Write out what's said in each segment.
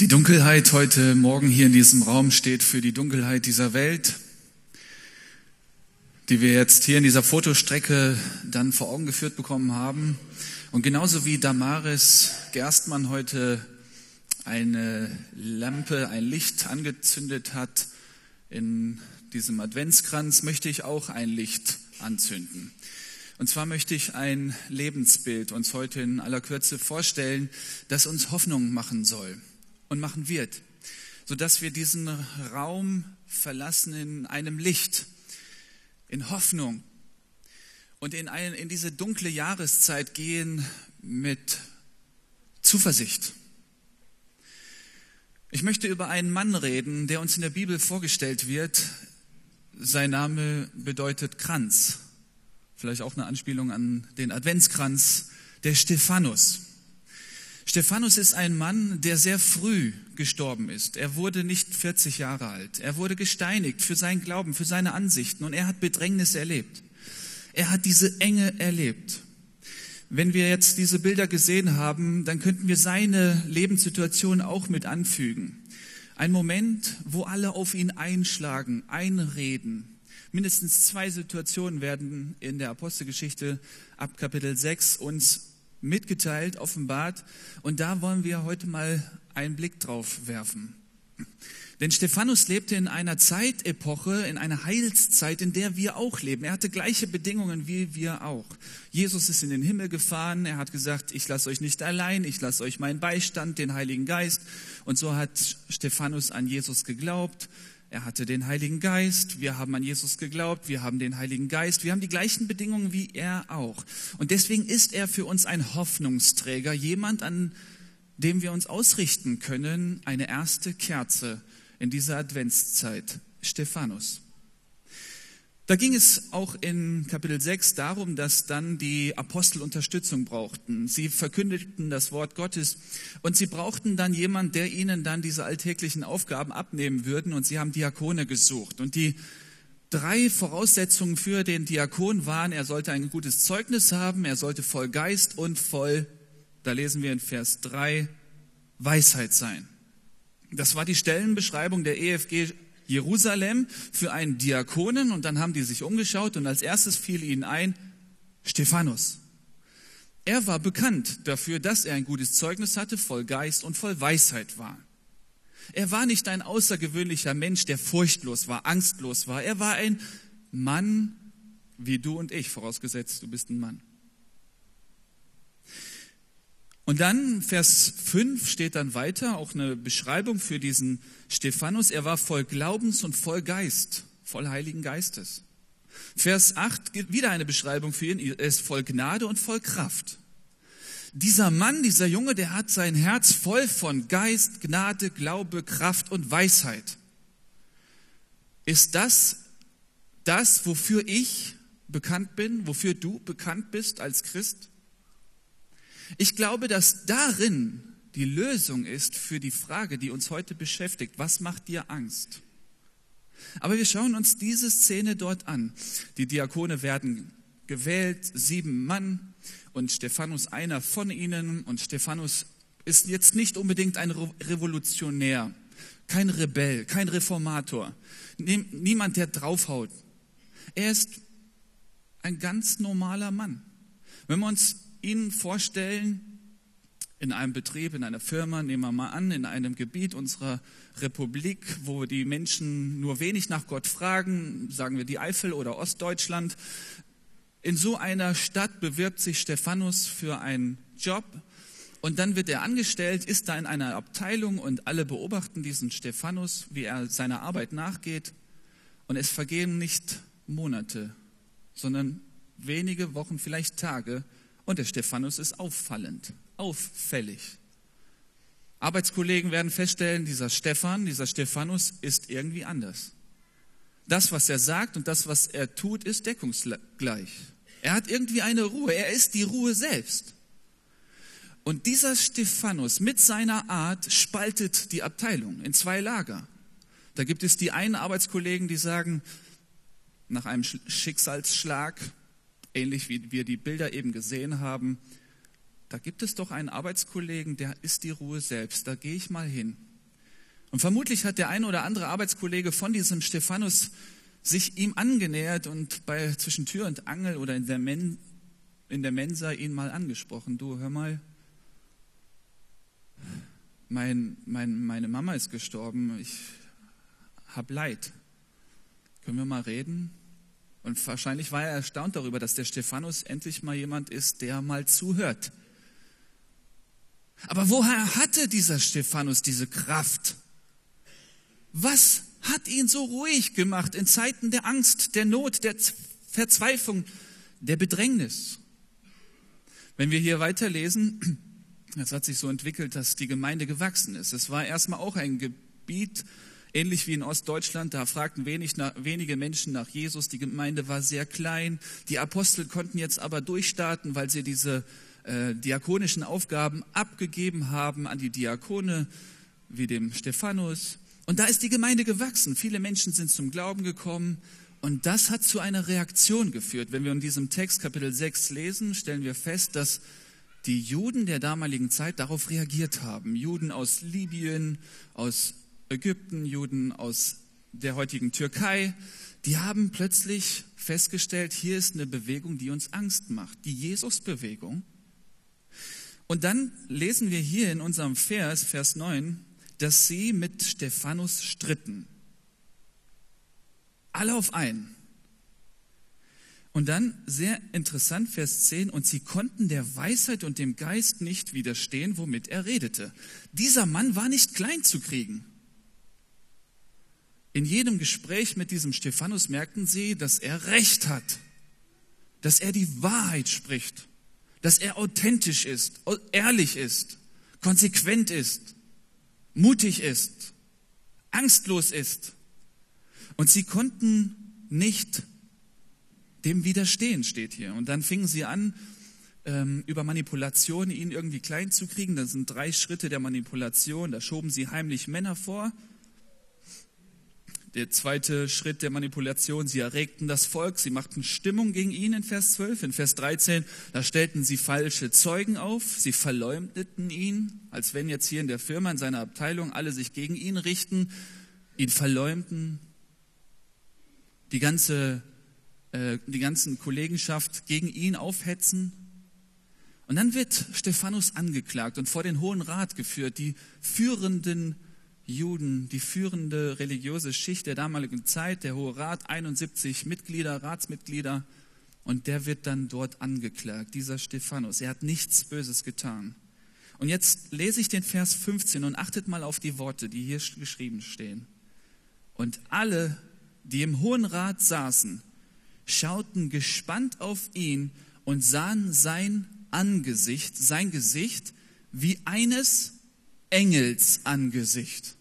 Die Dunkelheit heute Morgen hier in diesem Raum steht für die Dunkelheit dieser Welt, die wir jetzt hier in dieser Fotostrecke dann vor Augen geführt bekommen haben. Und genauso wie Damaris Gerstmann heute eine Lampe, ein Licht angezündet hat in diesem Adventskranz, möchte ich auch ein Licht anzünden. Und zwar möchte ich ein Lebensbild uns heute in aller Kürze vorstellen, das uns Hoffnung machen soll und machen wird, sodass wir diesen Raum verlassen in einem Licht, in Hoffnung und in diese dunkle Jahreszeit gehen mit Zuversicht. Ich möchte über einen Mann reden, der uns in der Bibel vorgestellt wird. Sein Name bedeutet Kranz. Vielleicht auch eine Anspielung an den Adventskranz, der Stephanus. Stephanus ist ein Mann, der sehr früh gestorben ist. Er wurde nicht 40 Jahre alt. Er wurde gesteinigt für seinen Glauben, für seine Ansichten und er hat Bedrängnis erlebt. Er hat diese Enge erlebt. Wenn wir jetzt diese Bilder gesehen haben, dann könnten wir seine Lebenssituation auch mit anfügen. Ein Moment, wo alle auf ihn einschlagen, einreden. Mindestens 2 Situationen werden in der Apostelgeschichte ab Kapitel 6 uns mitgeteilt, offenbart. Und da wollen wir heute mal einen Blick drauf werfen. Denn Stephanus lebte in einer Zeitepoche, in einer Heilszeit, in der wir auch leben. Er hatte gleiche Bedingungen wie wir auch. Jesus ist in den Himmel gefahren. Er hat gesagt, ich lasse euch nicht allein, ich lasse euch meinen Beistand, den Heiligen Geist. Und so hat Stephanus an Jesus geglaubt. Er hatte den Heiligen Geist, wir haben an Jesus geglaubt, wir haben den Heiligen Geist, wir haben die gleichen Bedingungen wie er auch. Und deswegen ist er für uns ein Hoffnungsträger, jemand, an dem wir uns ausrichten können, eine erste Kerze in dieser Adventszeit, Stephanus. Da ging es auch in Kapitel 6 darum, dass dann die Apostel Unterstützung brauchten. Sie verkündeten das Wort Gottes und sie brauchten dann jemanden, der ihnen dann diese alltäglichen Aufgaben abnehmen würden und sie haben Diakone gesucht. Und die 3 Voraussetzungen für den Diakon waren, er sollte ein gutes Zeugnis haben, er sollte voll Geist und voll, da lesen wir in Vers 3, Weisheit sein. Das war die Stellenbeschreibung der EFG Jerusalem für einen Diakonen und dann haben die sich umgeschaut und als erstes fiel ihnen ein, Stephanus. Er war bekannt dafür, dass er ein gutes Zeugnis hatte, voll Geist und voll Weisheit war. Er war nicht ein außergewöhnlicher Mensch, der furchtlos war, angstlos war. Er war ein Mann wie du und ich, vorausgesetzt, du bist ein Mann. Und dann, Vers 5 steht dann weiter, auch eine Beschreibung für diesen Stephanus. Er war voll Glaubens und voll Geist, voll Heiligen Geistes. Vers 8 gibt wieder eine Beschreibung für ihn. Er ist voll Gnade und voll Kraft. Dieser Mann, dieser Junge, der hat sein Herz voll von Geist, Gnade, Glaube, Kraft und Weisheit. Ist das, wofür ich bekannt bin, wofür du bekannt bist als Christ? Ich glaube, dass darin die Lösung ist für die Frage, die uns heute beschäftigt. Was macht dir Angst? Aber wir schauen uns diese Szene dort an. Die Diakone werden gewählt, 7 Mann und Stephanus einer von ihnen. Und Stephanus ist jetzt nicht unbedingt ein Revolutionär, kein Rebell, kein Reformator, niemand, der draufhaut. Er ist ein ganz normaler Mann. Wenn wir uns ihn vorstellen, in einem Betrieb, in einer Firma, nehmen wir mal an, in einem Gebiet unserer Republik, wo die Menschen nur wenig nach Gott fragen, sagen wir die Eifel oder Ostdeutschland. In so einer Stadt bewirbt sich Stephanus für einen Job und dann wird er angestellt, ist da in einer Abteilung und alle beobachten diesen Stephanus, wie er seiner Arbeit nachgeht und es vergehen nicht Monate, sondern wenige Wochen, vielleicht Tage. Und der Stephanus ist auffallend, auffällig. Arbeitskollegen werden feststellen, dieser Stephanus ist irgendwie anders. Das, was er sagt und das, was er tut, ist deckungsgleich. Er hat irgendwie eine Ruhe, er ist die Ruhe selbst. Und dieser Stephanus mit seiner Art spaltet die Abteilung in 2 Lager. Da gibt es die einen Arbeitskollegen, die sagen, nach einem Schicksalsschlag, ähnlich wie wir die Bilder eben gesehen haben, da gibt es doch einen Arbeitskollegen, der ist die Ruhe selbst, da gehe ich mal hin. Und vermutlich hat der eine oder andere Arbeitskollege von diesem Stephanus sich ihm angenähert und zwischen Tür und Angel oder in der Mensa ihn mal angesprochen. Du, hör mal, meine Mama ist gestorben, ich habe Leid. Können wir mal reden? Und wahrscheinlich war er erstaunt darüber, dass der Stephanus endlich mal jemand ist, der mal zuhört. Aber woher hatte dieser Stephanus diese Kraft? Was hat ihn so ruhig gemacht in Zeiten der Angst, der Not, der Verzweiflung, der Bedrängnis? Wenn wir hier weiterlesen, es hat sich so entwickelt, dass die Gemeinde gewachsen ist. Es war erstmal auch ein Gebiet, ähnlich wie in Ostdeutschland, da fragten wenige Menschen nach Jesus. Die Gemeinde war sehr klein. Die Apostel konnten jetzt aber durchstarten, weil sie diese diakonischen Aufgaben abgegeben haben an die Diakone, wie dem Stephanus. Und da ist die Gemeinde gewachsen. Viele Menschen sind zum Glauben gekommen. Und das hat zu einer Reaktion geführt. Wenn wir in diesem Text Kapitel 6 lesen, stellen wir fest, dass die Juden der damaligen Zeit darauf reagiert haben. Juden aus Libyen, aus Ägypten, Juden aus der heutigen Türkei, die haben plötzlich festgestellt, hier ist eine Bewegung, die uns Angst macht, die Jesus-Bewegung. Und dann lesen wir hier in unserem Vers 9, dass sie mit Stephanus stritten. Alle auf einen. Und dann, sehr interessant, Vers 10, und sie konnten der Weisheit und dem Geist nicht widerstehen, womit er redete. Dieser Mann war nicht klein zu kriegen. In jedem Gespräch mit diesem Stephanus merkten sie, dass er Recht hat, dass er die Wahrheit spricht, dass er authentisch ist, ehrlich ist, konsequent ist, mutig ist, angstlos ist. Und sie konnten nicht dem widerstehen, steht hier. Und dann fingen sie an, über Manipulation ihn irgendwie klein zu kriegen. Das sind 3 Schritte der Manipulation. Da schoben sie heimlich Männer vor. Der zweite Schritt der Manipulation, sie erregten das Volk, sie machten Stimmung gegen ihn in Vers 12. In Vers 13, da stellten sie falsche Zeugen auf, sie verleumdeten ihn, als wenn jetzt hier in der Firma, in seiner Abteilung, alle sich gegen ihn richten, ihn verleumden, die ganze Kollegenschaft gegen ihn aufhetzen. Und dann wird Stephanus angeklagt und vor den Hohen Rat geführt, die führenden Juden, die führende religiöse Schicht der damaligen Zeit, der Hohe Rat, 71 Ratsmitglieder, und der wird dann dort angeklagt, dieser Stephanus. Er hat nichts Böses getan. Und jetzt lese ich den Vers 15 und achtet mal auf die Worte, die hier geschrieben stehen. Und alle, die im Hohen Rat saßen, schauten gespannt auf ihn und sahen sein Gesicht wie eines Engelsangesicht.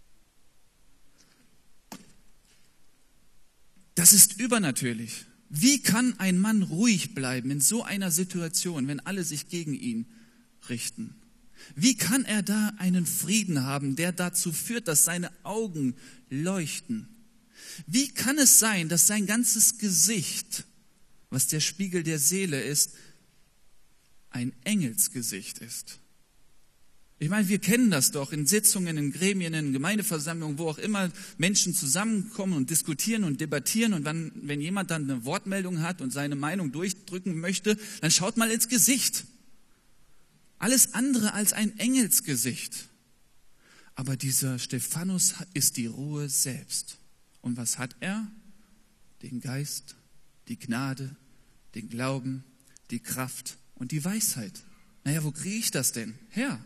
Das ist übernatürlich. Wie kann ein Mann ruhig bleiben in so einer Situation, wenn alle sich gegen ihn richten? Wie kann er da einen Frieden haben, der dazu führt, dass seine Augen leuchten? Wie kann es sein, dass sein ganzes Gesicht, was der Spiegel der Seele ist, ein Engelsgesicht ist? Ich meine, wir kennen das doch in Sitzungen, in Gremien, in Gemeindeversammlungen, wo auch immer Menschen zusammenkommen und diskutieren und debattieren. Und wenn jemand dann eine Wortmeldung hat und seine Meinung durchdrücken möchte, dann schaut mal ins Gesicht. Alles andere als ein Engelsgesicht. Aber dieser Stephanus ist die Ruhe selbst. Und was hat er? Den Geist, die Gnade, den Glauben, die Kraft und die Weisheit. Naja, wo kriege ich das denn her?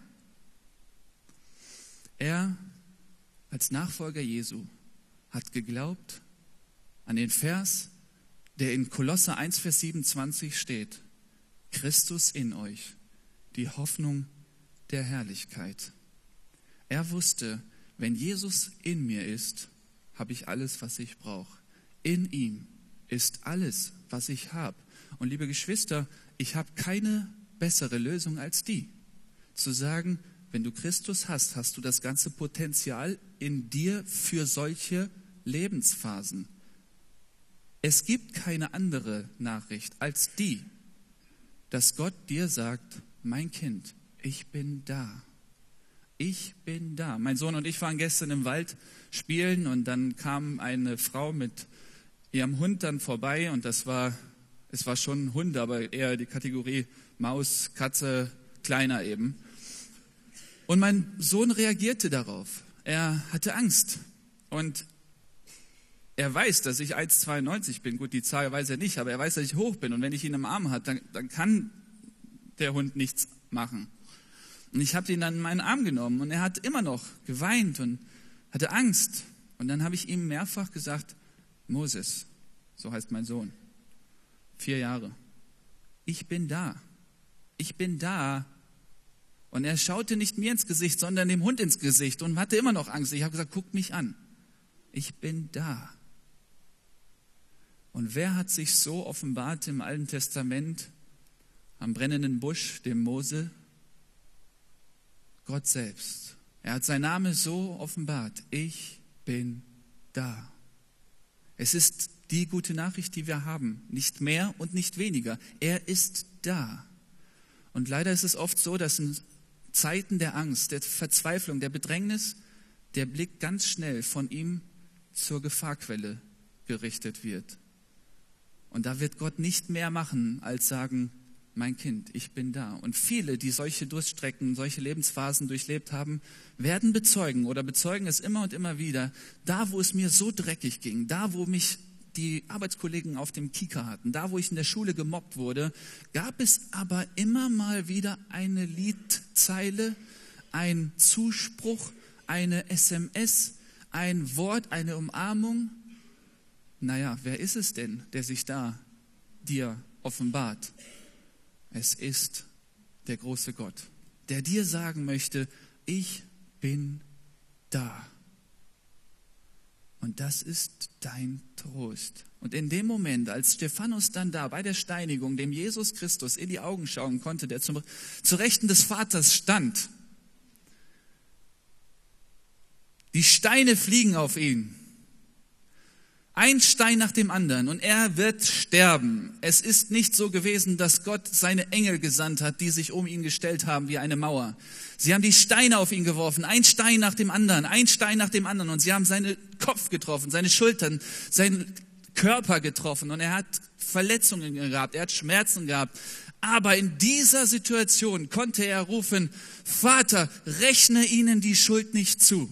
Er als Nachfolger Jesu hat geglaubt an den Vers, der in Kolosser 1, Vers 27 steht. Christus in euch, die Hoffnung der Herrlichkeit. Er wusste, wenn Jesus in mir ist, habe ich alles, was ich brauche. In ihm ist alles, was ich habe. Und liebe Geschwister, ich habe keine bessere Lösung als die. Zu sagen, wenn du Christus hast, hast du das ganze Potenzial in dir für solche Lebensphasen. Es gibt keine andere Nachricht als die, dass Gott dir sagt, mein Kind, ich bin da. Ich bin da. Mein Sohn und ich waren gestern im Wald spielen und dann kam eine Frau mit ihrem Hund dann vorbei und es war schon ein Hund, aber eher die Kategorie Maus, Katze, kleiner eben. Und mein Sohn reagierte darauf. Er hatte Angst und er weiß, dass ich 1,92 bin. Gut, die Zahl weiß er nicht, aber er weiß, dass ich hoch bin. Und wenn ich ihn im Arm habe, dann kann der Hund nichts machen. Und ich habe ihn dann in meinen Arm genommen und er hat immer noch geweint und hatte Angst. Und dann habe ich ihm mehrfach gesagt, Moses, so heißt mein Sohn, 4 Jahre, ich bin da. Ich bin da. Und er schaute nicht mir ins Gesicht, sondern dem Hund ins Gesicht und hatte immer noch Angst. Ich habe gesagt, guck mich an. Ich bin da. Und wer hat sich so offenbart im Alten Testament am brennenden Busch, dem Mose? Gott selbst. Er hat seinen Namen so offenbart. Ich bin da. Es ist die gute Nachricht, die wir haben. Nicht mehr und nicht weniger. Er ist da. Und leider ist es oft so, dass in Zeiten der Angst, der Verzweiflung, der Bedrängnis, der Blick ganz schnell von ihm zur Gefahrquelle gerichtet wird. Und da wird Gott nicht mehr machen, als sagen, mein Kind, ich bin da. Und viele, die solche Durststrecken, solche Lebensphasen durchlebt haben, werden bezeugen oder bezeugen es immer und immer wieder, da wo es mir so dreckig ging, da wo mich die Arbeitskollegen auf dem Kieker hatten, da wo ich in der Schule gemobbt wurde, gab es aber immer mal wieder eine Liedzeile, ein Zuspruch, eine SMS, ein Wort, eine Umarmung. Naja, wer ist es denn, der sich da dir offenbart? Es ist der große Gott, der dir sagen möchte, ich bin da. Und das ist dein Trost. Und in dem Moment, als Stephanus dann da bei der Steinigung dem Jesus Christus in die Augen schauen konnte, der zu Rechten des Vaters stand, die Steine fliegen auf ihn. Ein Stein nach dem anderen und er wird sterben. Es ist nicht so gewesen, dass Gott seine Engel gesandt hat, die sich um ihn gestellt haben wie eine Mauer. Sie haben die Steine auf ihn geworfen, ein Stein nach dem anderen, ein Stein nach dem anderen und sie haben seinen Kopf getroffen, seine Schultern, seinen Körper getroffen und er hat Verletzungen gehabt, er hat Schmerzen gehabt. Aber in dieser Situation konnte er rufen, Vater, rechne ihnen die Schuld nicht zu.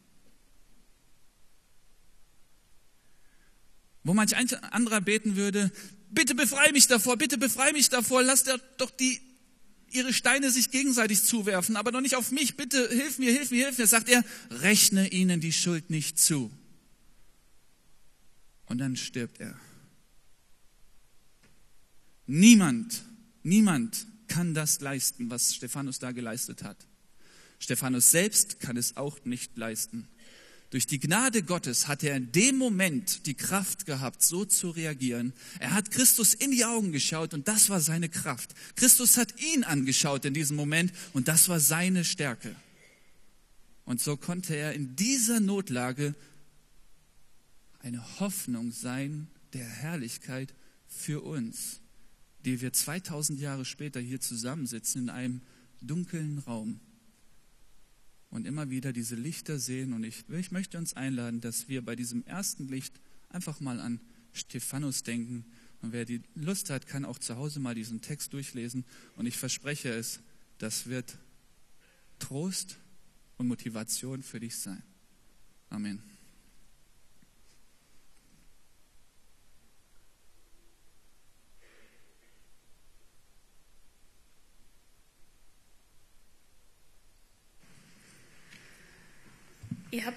Wo manch anderer beten würde, bitte befreie mich davor, lass doch ihre Steine sich gegenseitig zuwerfen, aber doch nicht auf mich, bitte hilf mir. Sagt er, rechne ihnen die Schuld nicht zu. Und dann stirbt er. Niemand kann das leisten, was Stephanus da geleistet hat. Stephanus selbst kann es auch nicht leisten. Durch die Gnade Gottes hat er in dem Moment die Kraft gehabt, so zu reagieren. Er hat Christus in die Augen geschaut und das war seine Kraft. Christus hat ihn angeschaut in diesem Moment und das war seine Stärke. Und so konnte er in dieser Notlage eine Hoffnung sein der Herrlichkeit für uns, die wir 2000 Jahre später hier zusammensitzen in einem dunklen Raum. Und immer wieder diese Lichter sehen. Und ich möchte uns einladen, dass wir bei diesem ersten Licht einfach mal an Stephanus denken. Und wer die Lust hat, kann auch zu Hause mal diesen Text durchlesen. Und ich verspreche es, das wird Trost und Motivation für dich sein. Amen. Ihr habt